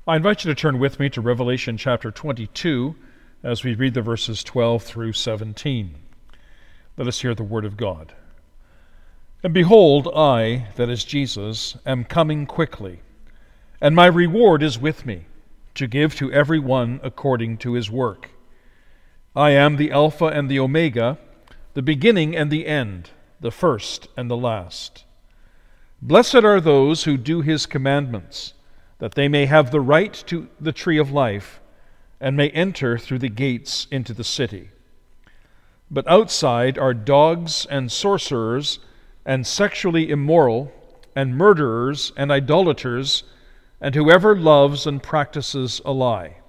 I invite you to turn with me to Revelation chapter 22 as we read the verses 12 through 17. Let us hear the word of God. And behold, I, that is Jesus, am coming quickly, and my reward is with me, to give to every one according to his work. I am the Alpha and the Omega, the beginning and the end, the first and the last. Blessed are those who do his commandments, that they may have the right to the tree of life, and may enter through the gates into the city. But outside are dogs and sorcerers, and sexually immoral, and murderers, and idolaters, and whoever loves and practices a lie.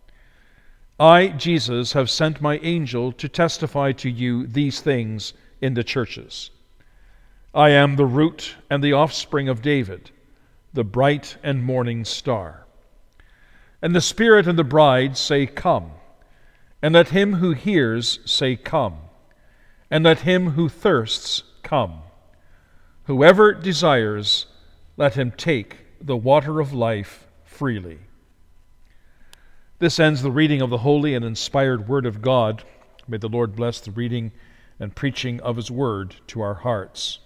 I, Jesus, have sent my angel to testify to you these things in the churches. I am the root and the offspring of David, the bright and morning star. And the Spirit and the bride say, Come. And let him who hears say, Come. And let him who thirsts come. Whoever desires, let him take the water of life freely. This ends the reading of the holy and inspired Word of God. May the Lord bless the reading and preaching of His Word to our hearts.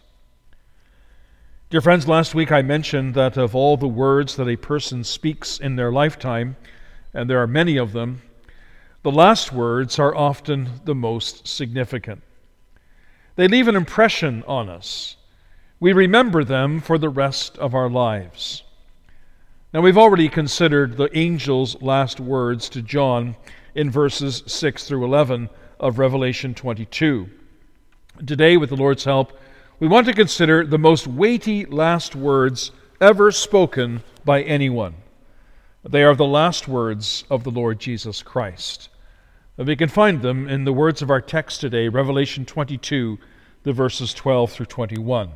Dear friends, last week I mentioned that of all the words that a person speaks in their lifetime, and there are many of them, the last words are often the most significant. They leave an impression on us. We remember them for the rest of our lives. Now, we've already considered the angel's last words to John in verses 6 through 11 of Revelation 22. Today, with the Lord's help, we want to consider the most weighty last words ever spoken by anyone. They are the last words of the Lord Jesus Christ. And we can find them in the words of our text today, Revelation 22, the verses 12 through 21.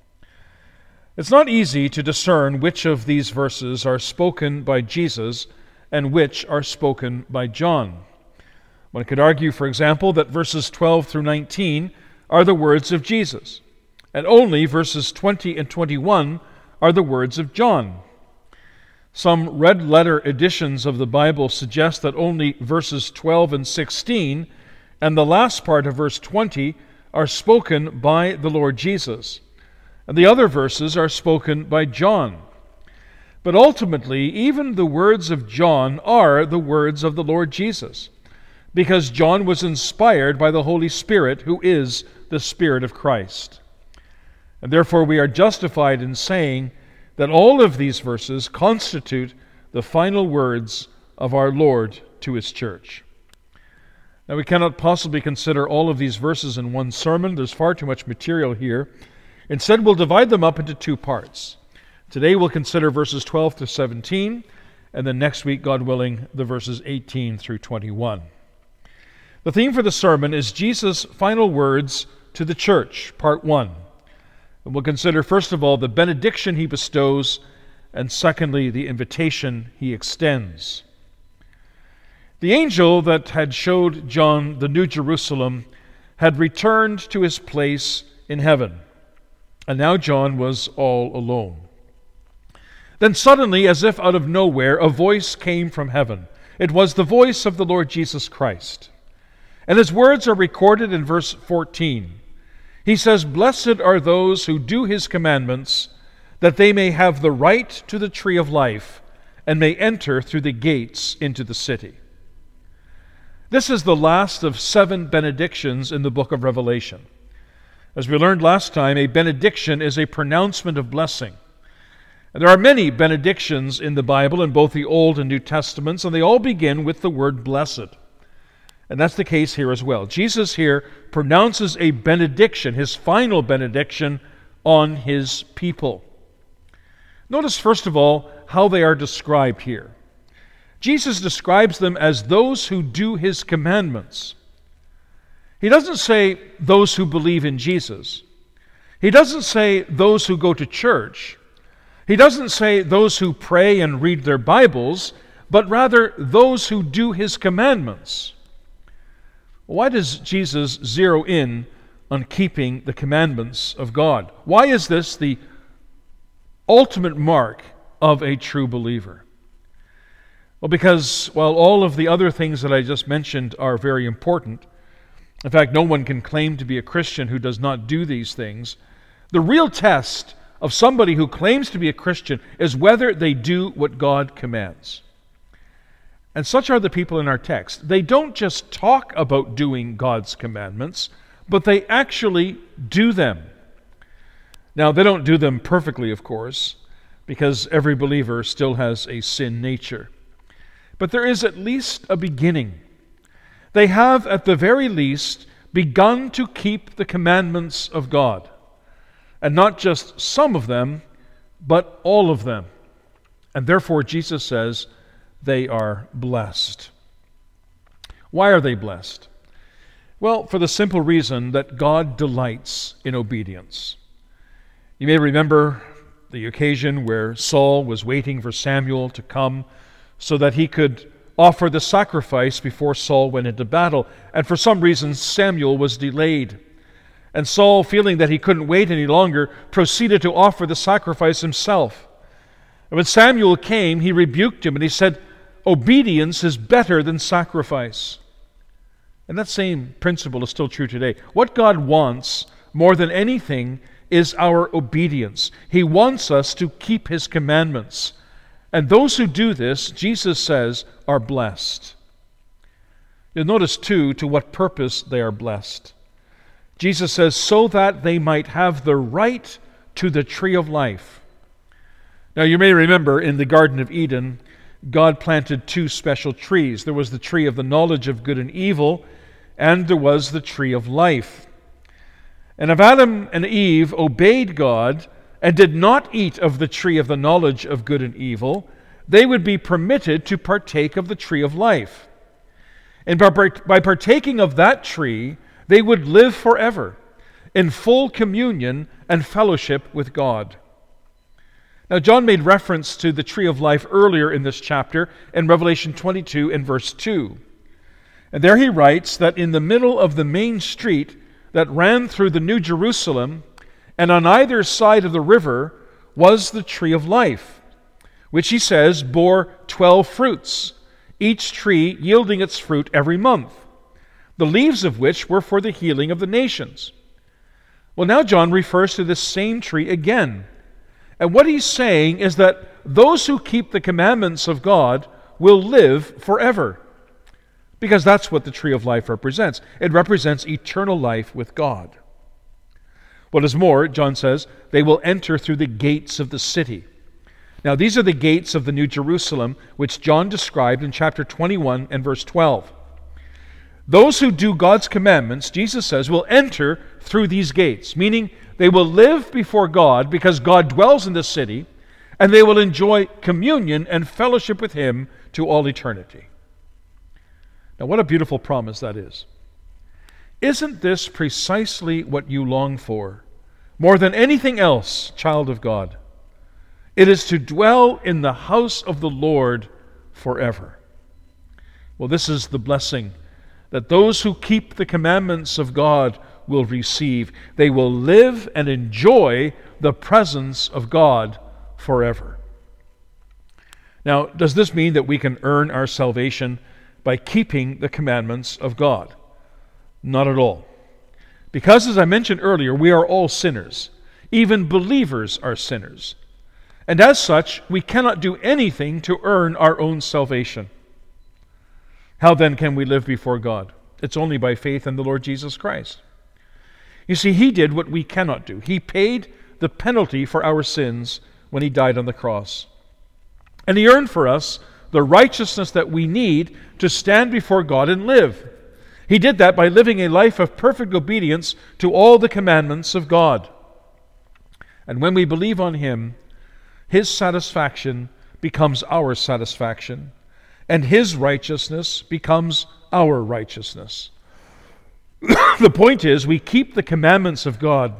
It's not easy to discern which of these verses are spoken by Jesus and which are spoken by John. One could argue, for example, that verses 12 through 19 are the words of Jesus, and only verses 20 and 21 are the words of John. Some red-letter editions of the Bible suggest that only verses 12 and 16 and the last part of verse 20 are spoken by the Lord Jesus, and the other verses are spoken by John. But ultimately, even the words of John are the words of the Lord Jesus, because John was inspired by the Holy Spirit, who is the Spirit of Christ. And therefore we are justified in saying that all of these verses constitute the final words of our Lord to His church. Now, we cannot possibly consider all of these verses in one sermon. There's far too much material here. Instead, we'll divide them up into two parts. Today we'll consider verses 12 to 17, and then next week, God willing, the verses 18 through 21. The theme for the sermon is Jesus' final words to the church, part 1. And we'll consider, first of all, the benediction He bestows, and secondly, the invitation He extends. The angel that had showed John the New Jerusalem had returned to his place in heaven, and now John was all alone. Then suddenly, as if out of nowhere, a voice came from heaven. It was the voice of the Lord Jesus Christ. And His words are recorded in verse 14. He says, Blessed are those who do His commandments, that they may have the right to the tree of life, and may enter through the gates into the city. This is the last of 7 benedictions in the book of Revelation. As we learned last time, a benediction is a pronouncement of blessing. And there are many benedictions in the Bible, in both the Old and New Testaments, and they all begin with the word blessed. And that's the case here as well. Jesus here pronounces a benediction, His final benediction, on His people. Notice, first of all, how they are described here. Jesus describes them as those who do His commandments. He doesn't say those who believe in Jesus. He doesn't say those who go to church. He doesn't say those who pray and read their Bibles, but rather those who do His commandments. Why does Jesus zero in on keeping the commandments of God? Why is this the ultimate mark of a true believer? Well, because while all of the other things that I just mentioned are very important, in fact, no one can claim to be a Christian who does not do these things, the real test of somebody who claims to be a Christian is whether they do what God commands. And such are the people in our text. They don't just talk about doing God's commandments, but they actually do them. Now, they don't do them perfectly, of course, because every believer still has a sin nature. But there is at least a beginning. They have, at the very least, begun to keep the commandments of God. And not just some of them, but all of them. And therefore, Jesus says, they are blessed. Why are they blessed? Well, for the simple reason that God delights in obedience. You may remember the occasion where Saul was waiting for Samuel to come so that he could offer the sacrifice before Saul went into battle. And for some reason, Samuel was delayed. And Saul, feeling that he couldn't wait any longer, proceeded to offer the sacrifice himself. And when Samuel came, he rebuked him and he said, obedience is better than sacrifice. And that same principle is still true today. What God wants more than anything is our obedience. He wants us to keep His commandments. And those who do this, Jesus says, are blessed. You'll notice, too, to what purpose they are blessed. Jesus says, so that they might have the right to the tree of life. Now, you may remember in the Garden of Eden, God planted two special trees. There was the tree of the knowledge of good and evil, and there was the tree of life. And if Adam and Eve obeyed God and did not eat of the tree of the knowledge of good and evil, they would be permitted to partake of the tree of life. And by partaking of that tree, they would live forever in full communion and fellowship with God. Now, John made reference to the tree of life earlier in this chapter in Revelation 22 and verse 2. And there he writes that in the middle of the main street that ran through the New Jerusalem, and on either side of the river was the tree of life, which he says bore 12 fruits, each tree yielding its fruit every month, the leaves of which were for the healing of the nations. Well, now John refers to this same tree again. And what he's saying is that those who keep the commandments of God will live forever. Because that's what the tree of life represents. It represents eternal life with God. What is more, John says, they will enter through the gates of the city. Now, these are the gates of the New Jerusalem, which John described in chapter 21 and verse 12. Those who do God's commandments, Jesus says, will enter through these gates, meaning they will live before God because God dwells in the city, and they will enjoy communion and fellowship with Him to all eternity. Now, what a beautiful promise that is. Isn't this precisely what you long for? More than anything else, child of God. It is to dwell in the house of the Lord forever. Well, this is the blessing that those who keep the commandments of God will receive. They will live and enjoy the presence of God forever. Now, does this mean that we can earn our salvation by keeping the commandments of God? Not at all. Because, as I mentioned earlier, we are all sinners. Even believers are sinners. And as such, we cannot do anything to earn our own salvation. How then can we live before God? It's only by faith in the Lord Jesus Christ. You see, He did what we cannot do. He paid the penalty for our sins when He died on the cross. And He earned for us the righteousness that we need to stand before God and live. He did that by living a life of perfect obedience to all the commandments of God. And when we believe on Him, His satisfaction becomes our satisfaction, and His righteousness becomes our righteousness. The point is, we keep the commandments of God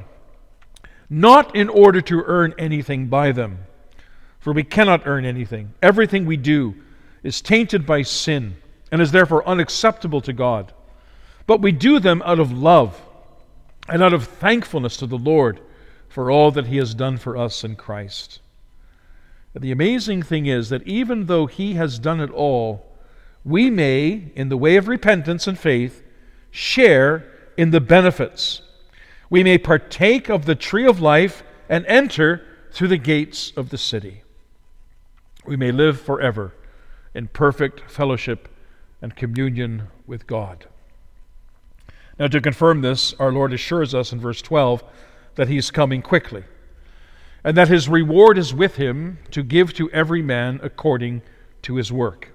not in order to earn anything by them, for we cannot earn anything. Everything we do is tainted by sin and is therefore unacceptable to God. But we do them out of love and out of thankfulness to the Lord for all that He has done for us in Christ. The amazing thing is that even though He has done it all, we may, in the way of repentance and faith, share in the benefits. We may partake of the tree of life and enter through the gates of the city. We may live forever in perfect fellowship and communion with God. Now, to confirm this, our Lord assures us in verse 12 that He's coming quickly, and that His reward is with Him to give to every man according to his work.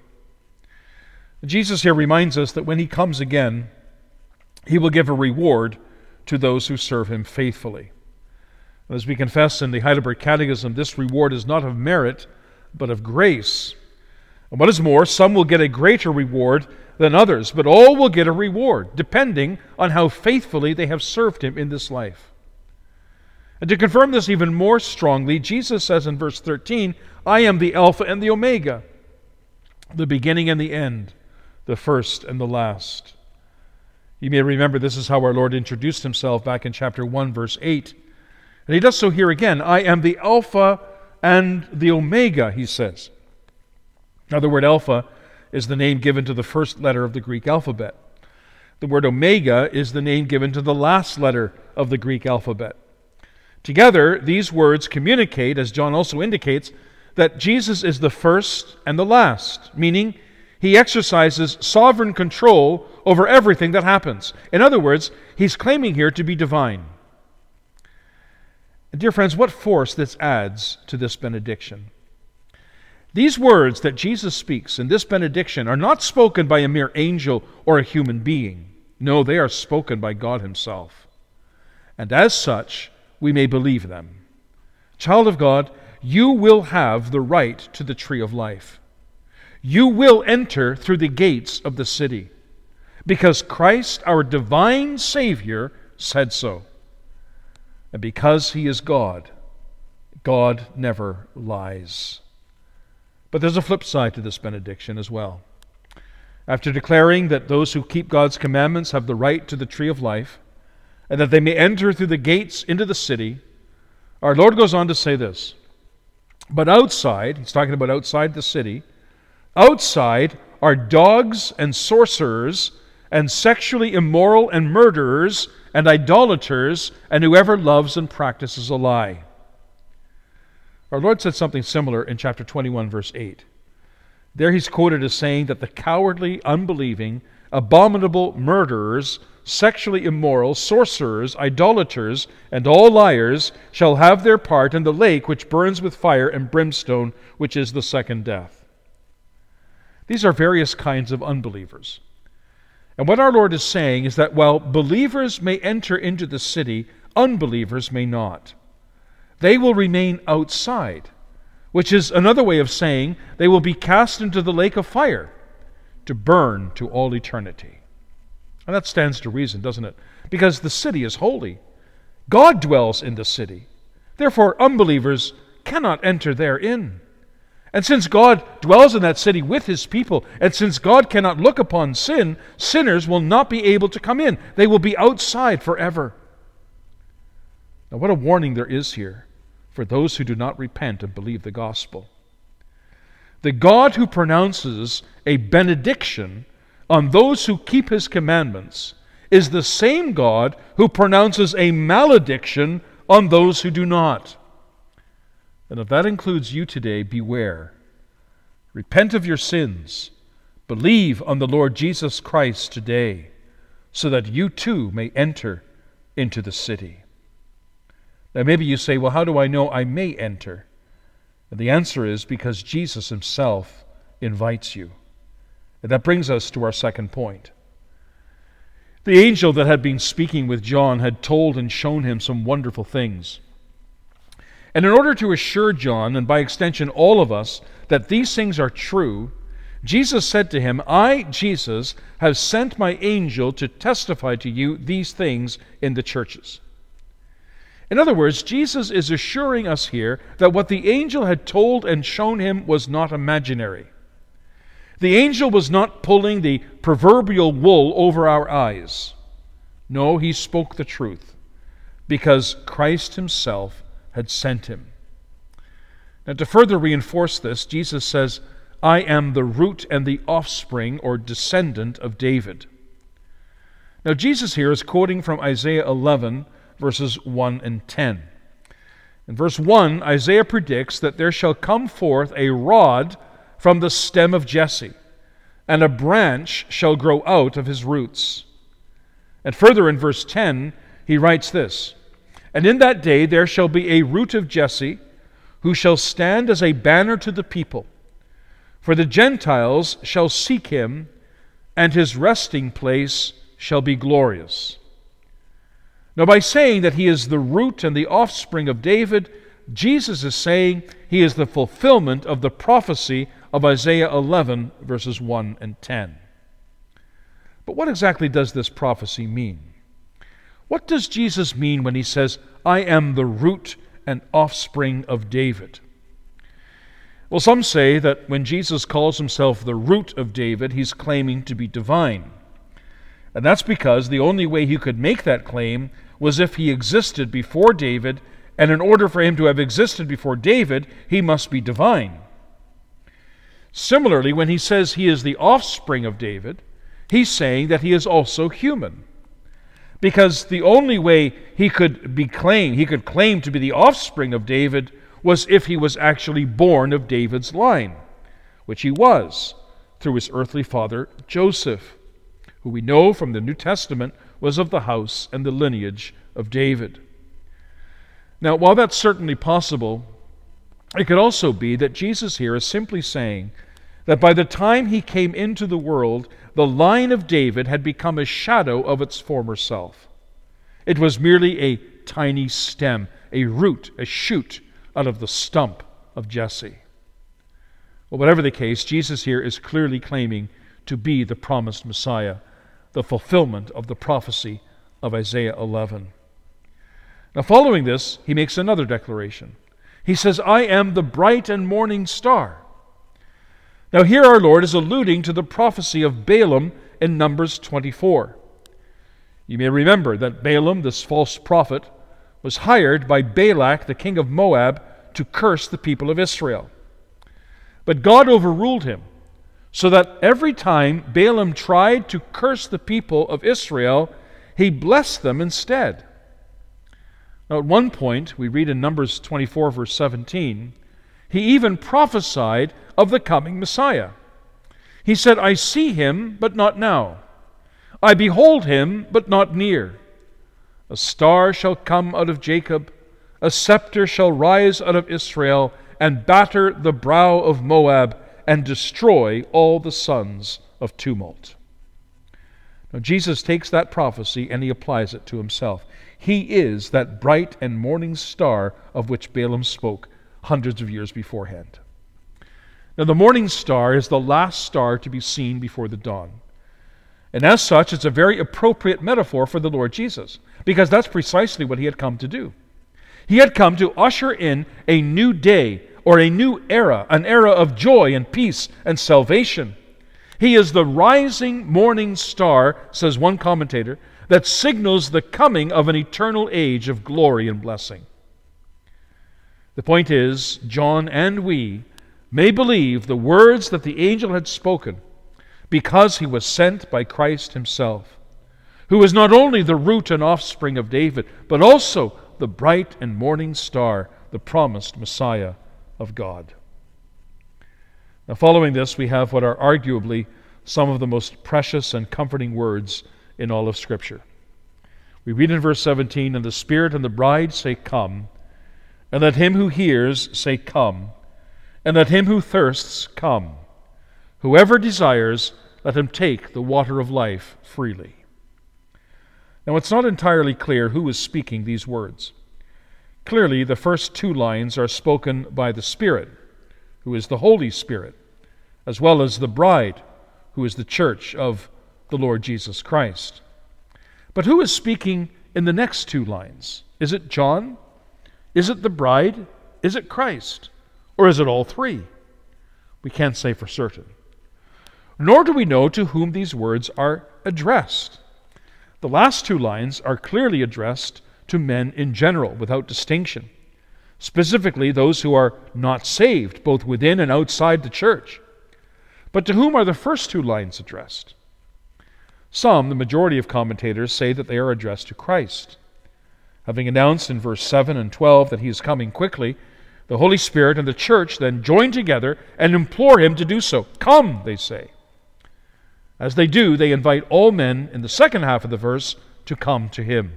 Jesus here reminds us that when He comes again, He will give a reward to those who serve Him faithfully. As we confess in the Heidelberg Catechism, this reward is not of merit, but of grace. And what is more, some will get a greater reward than others, but all will get a reward, depending on how faithfully they have served Him in this life. And to confirm this even more strongly, Jesus says in verse 13, I am the Alpha and the Omega, the beginning and the end, the first and the last. You may remember this is how our Lord introduced Himself back in chapter 1, verse 8. And He does so here again. I am the Alpha and the Omega, He says. Now, the word Alpha is the name given to the first letter of the Greek alphabet. The word Omega is the name given to the last letter of the Greek alphabet. Together, these words communicate, as John also indicates, that Jesus is the first and the last, meaning He exercises sovereign control over everything that happens. In other words, He's claiming here to be divine. And dear friends, what force this adds to this benediction. These words that Jesus speaks in this benediction are not spoken by a mere angel or a human being. No, they are spoken by God Himself. And as such, we may believe them. Child of God, you will have the right to the tree of life. You will enter through the gates of the city, because Christ, our divine Savior, said so. And because He is God, God never lies. But there's a flip side to this benediction as well. After declaring that those who keep God's commandments have the right to the tree of life, and that they may enter through the gates into the city, our Lord goes on to say this. But outside, He's talking about outside the city, outside are dogs and sorcerers and sexually immoral and murderers and idolaters and whoever loves and practices a lie. Our Lord said something similar in chapter 21, verse 8. There He's quoted as saying that the cowardly, unbelieving, abominable murderers, sexually immoral, sorcerers, idolaters, and all liars shall have their part in the lake which burns with fire and brimstone, which is the second death. These are various kinds of unbelievers. And what our Lord is saying is that while believers may enter into the city, unbelievers may not. They will remain outside, which is another way of saying they will be cast into the lake of fire to burn to all eternity. And that stands to reason, doesn't it? Because the city is holy. God dwells in the city. Therefore, unbelievers cannot enter therein. And since God dwells in that city with His people, and since God cannot look upon sin, sinners will not be able to come in. They will be outside forever. Now, what a warning there is here for those who do not repent and believe the gospel. The God who pronounces a benediction on those who keep His commandments is the same God who pronounces a malediction on those who do not. And if that includes you today, beware. Repent of your sins. Believe on the Lord Jesus Christ today, so that you too may enter into the city. Now maybe you say, well, how do I know I may enter? And the answer is because Jesus Himself invites you. And that brings us to our second point. The angel that had been speaking with John had told and shown him some wonderful things. And in order to assure John, and by extension all of us, that these things are true, Jesus said to him, I, Jesus, have sent my angel to testify to you these things in the churches. In other words, Jesus is assuring us here that what the angel had told and shown him was not imaginary. The angel was not pulling the proverbial wool over our eyes. No, he spoke the truth, because Christ Himself had sent him. Now, to further reinforce this, Jesus says, I am the root and the offspring or descendant of David. Now, Jesus here is quoting from Isaiah 11, verses 1 and 10. In verse 1, Isaiah predicts that there shall come forth a rod from the stem of Jesse, and a branch shall grow out of his roots. And further in verse 10, he writes this, And in that day there shall be a root of Jesse, who shall stand as a banner to the people. For the Gentiles shall seek him, and his resting place shall be glorious. Now, by saying that he is the root and the offspring of David, Jesus is saying he is the fulfillment of the prophecy of Isaiah 11, verses 1 and 10. But what exactly does this prophecy mean? What does Jesus mean when he says, I am the root and offspring of David? Well, some say that when Jesus calls himself the root of David, he's claiming to be divine. And that's because the only way he could make that claim was if he existed before David, and in order for him to have existed before David, he must be divine. Similarly, when he says he is the offspring of David, he's saying that he is also human. Because the only way he could claim to be the offspring of David was if he was actually born of David's line, which he was through his earthly father Joseph, who we know from the New Testament was of the house and the lineage of David. Now, while that's certainly possible, it could also be that Jesus here is simply saying that by the time he came into the world, the line of David had become a shadow of its former self. It was merely a tiny stem, a root, a shoot out of the stump of Jesse. Well, whatever the case, Jesus here is clearly claiming to be the promised Messiah, the fulfillment of the prophecy of Isaiah 11. Now, following this, he makes another declaration. He says, I am the bright and morning star. Now, here our Lord is alluding to the prophecy of Balaam in Numbers 24. You may remember that Balaam, this false prophet, was hired by Balak, the king of Moab, to curse the people of Israel. But God overruled him, so that every time Balaam tried to curse the people of Israel, he blessed them instead. Now, at one point, we read in Numbers 24, verse 17, he even prophesied of the coming Messiah. He said, I see him, but not now. I behold him, but not near. A star shall come out of Jacob, a scepter shall rise out of Israel, and batter the brow of Moab, and destroy all the sons of tumult. Now, Jesus takes that prophecy and he applies it to himself. He is that bright and morning star of which Balaam spoke hundreds of years beforehand. Now, the morning star is the last star to be seen before the dawn. And as such, it's a very appropriate metaphor for the Lord Jesus, because that's precisely what he had come to do. He had come to usher in a new day, or a new era, an era of joy and peace and salvation. He is the rising morning star, says one commentator, that signals the coming of an eternal age of glory and blessing. The point is, John and we may believe the words that the angel had spoken because he was sent by Christ himself, who is not only the root and offspring of David, but also the bright and morning star, the promised Messiah of God. Now, following this, we have what are arguably some of the most precious and comforting words in all of Scripture. We read in verse 17, And the Spirit and the bride say, Come, and let him who hears say, Come, and let him who thirsts come. Whoever desires, let him take the water of life freely. Now, it's not entirely clear who is speaking these words. Clearly, the first two lines are spoken by the Spirit, who is the Holy Spirit, as well as the bride, who is the church of the Lord Jesus Christ. But who is speaking in the next two lines? Is it John? Is it the bride? Is it Christ? Or is it all three? We can't say for certain. Nor do we know to whom these words are addressed. The last two lines are clearly addressed to men in general, without distinction. specifically those who are not saved, both within and outside the church. But to whom are the first two lines addressed? Some, the majority of commentators, say that they are addressed to Christ. Having announced in verse 7 and 12 that he is coming quickly, the Holy Spirit and the church then join together and implore him to do so. Come, they say. As they do, they invite all men in the second half of the verse to come to him.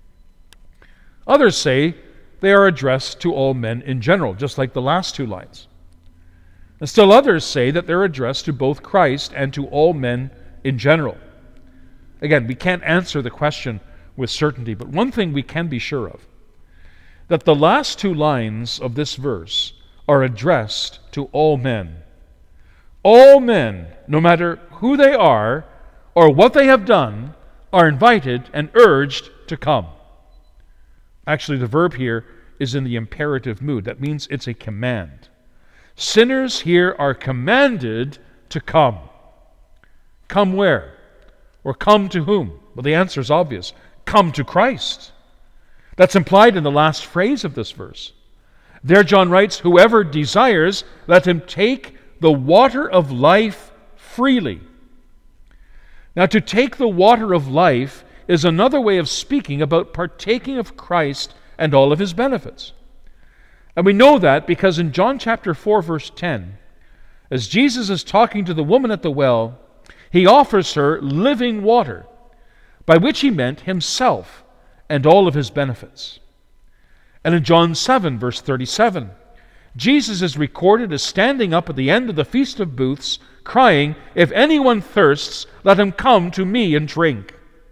Others say they are addressed to all men in general, just like the last two lines. And still others say that they're addressed to both Christ and to all men in general. Again, we can't answer the question with certainty, but one thing we can be sure of, that the last two lines of this verse are addressed to all men. All men, no matter who they are or what they have done, are invited and urged to come. Actually, the verb here is in the imperative mood. That means it's a command. Sinners here are commanded to come. Come where? Or come to whom? Well, the answer is obvious. Come to Christ. That's implied in the last phrase of this verse. There John writes, whoever desires, let him take the water of life freely. Now, to take the water of life is another way of speaking about partaking of Christ and all of his benefits. And we know that because in John chapter 4, verse 10, as Jesus is talking to the woman at the well, he offers her living water, by which he meant himself and all of his benefits. And in John 7, verse 37, Jesus is recorded as standing up at the end of the Feast of Booths, crying, "If anyone thirsts, let him come to me and drink."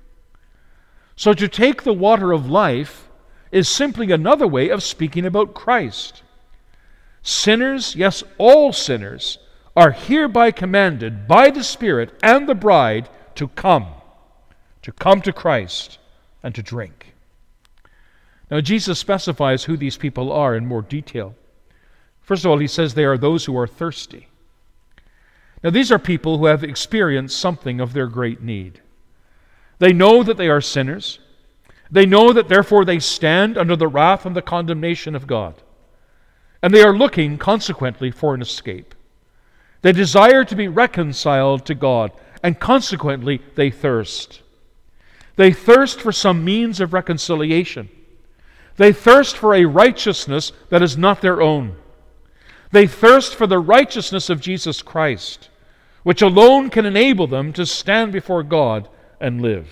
So to take the water of life is simply another way of speaking about Christ. Sinners, yes, all sinners, are hereby commanded by the Spirit and the bride to come to Christ and to drink. Now, Jesus specifies who these people are in more detail. First of all, he says they are those who are thirsty. Now, these are people who have experienced something of their great need. They know that they are sinners. They know that therefore they stand under the wrath and the condemnation of God. And they are looking, consequently, for an escape. They desire to be reconciled to God, and consequently they thirst. They thirst for some means of reconciliation. They thirst for a righteousness that is not their own. They thirst for the righteousness of Jesus Christ, which alone can enable them to stand before God and live.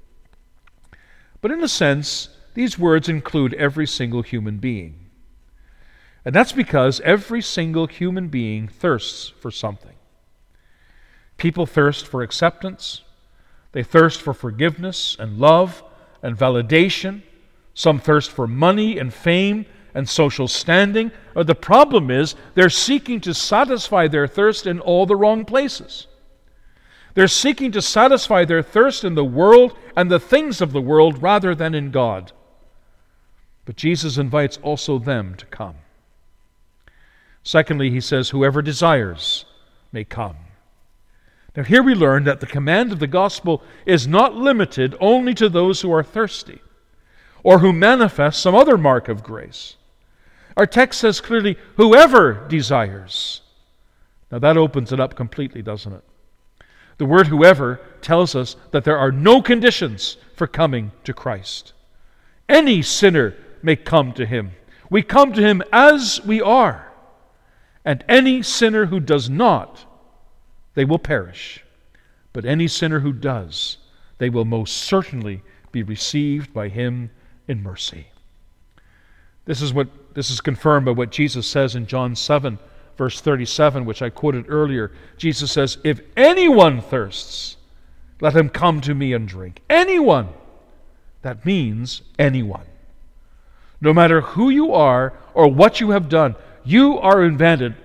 But in a sense, these words include every single human being. And that's because every single human being thirsts for something. People thirst for acceptance. They thirst for forgiveness and love and validation. Some thirst for money and fame and social standing. The problem is they're seeking to satisfy their thirst in all the wrong places. They're seeking to satisfy their thirst in the world and the things of the world rather than in God. But Jesus invites also them to come. Secondly, he says, whoever desires may come. Now here we learn that the command of the gospel is not limited only to those who are thirsty or who manifest some other mark of grace. Our text says clearly, whoever desires. Now that opens it up completely, doesn't it? The word whoever tells us that there are no conditions for coming to Christ. Any sinner may come to him. We come to him as we are. And any sinner who does not, they will perish. But any sinner who does, they will most certainly be received by him in mercy. This is confirmed by what Jesus says in John 7, verse 37, which I quoted earlier. Jesus says, if anyone thirsts, let him come to me and drink. Anyone. That means anyone. No matter who you are or what you have done, you are commanded,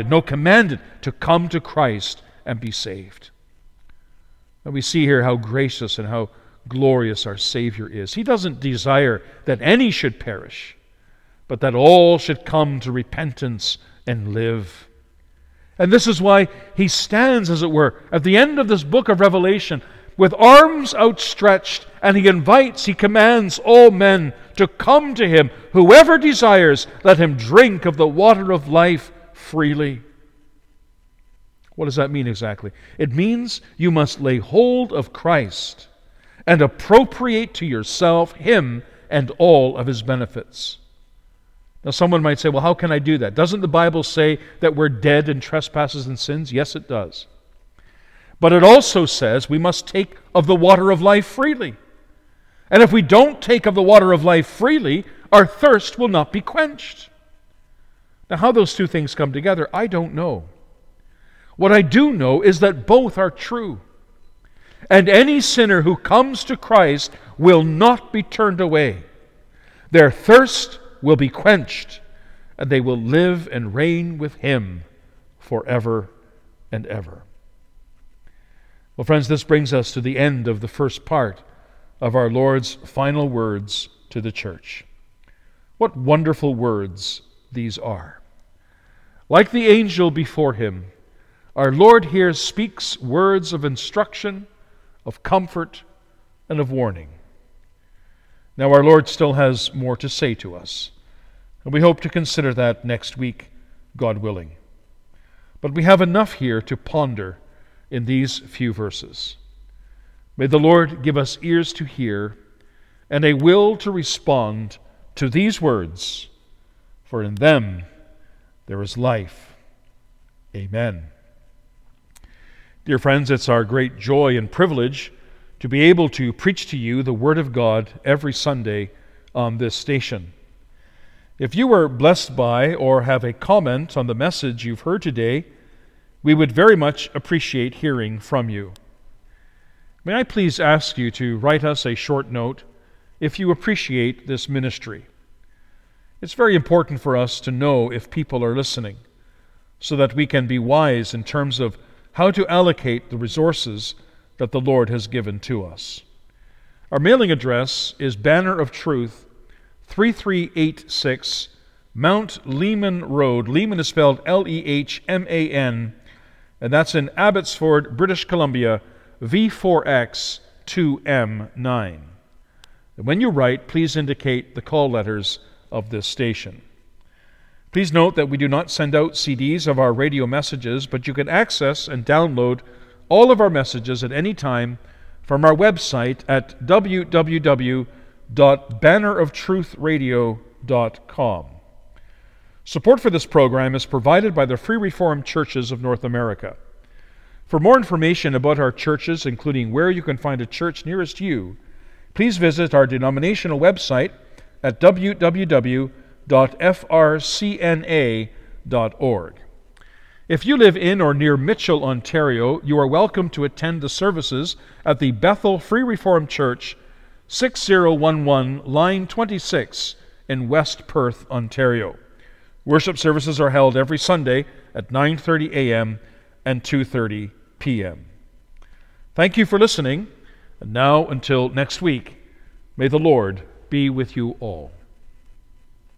to come to Christ and be saved. And we see here how gracious and how glorious our Savior is. He doesn't desire that any should perish, but that all should come to repentance and live. And this is why he stands, as it were, at the end of this book of Revelation with arms outstretched, and he commands all men to come to him. Whoever desires, let him drink of the water of life freely. What does that mean exactly? It means you must lay hold of Christ and appropriate to yourself him and all of his benefits. Now someone might say, well, how can I do that? Doesn't the Bible say that we're dead in trespasses and sins? Yes, it does. But it also says we must take of the water of life freely. And if we don't take of the water of life freely, our thirst will not be quenched. Now how those two things come together, I don't know. What I do know is that both are true. And any sinner who comes to Christ will not be turned away. Their thirst will be quenched, and they will live and reign with him forever and ever. Well, friends, this brings us to the end of the first part of our Lord's final words to the church. What wonderful words these are. Like the angel before him, our Lord here speaks words of instruction, of comfort, and of warning. Now our Lord still has more to say to us, and we hope to consider that next week, God willing. But we have enough here to ponder in these few verses. May the Lord give us ears to hear and a will to respond to these words, for in them there is life. Amen. Dear friends, it's our great joy and privilege to be able to preach to you the Word of God every Sunday on this station. If you were blessed by or have a comment on the message you've heard today, we would very much appreciate hearing from you. May I please ask you to write us a short note if you appreciate this ministry. It's very important for us to know if people are listening, so that we can be wise in terms of how to allocate the resources that the Lord has given to us. Our mailing address is Banner of Truth, 3386 Mount Lehman Road. Lehman is spelled Lehman, and that's in Abbotsford, British Columbia, V4X 2M9. And when you write, please indicate the call letters of this station. Please note that we do not send out CDs of our radio messages, but you can access and download all of our messages at any time from our website at www.banneroftruthradio.com. Support for this program is provided by the Free Reformed Churches of North America. For more information about our churches, including where you can find a church nearest you, please visit our denominational website at www.frcna.org. If you live in or near Mitchell, Ontario, you are welcome to attend the services at the Bethel Free Reformed Church, 6011 Line 26 in West Perth, Ontario. Worship services are held every Sunday at 9:30 a.m. and 2:30 p.m. Thank you for listening, and now until next week, may the Lord be with you all.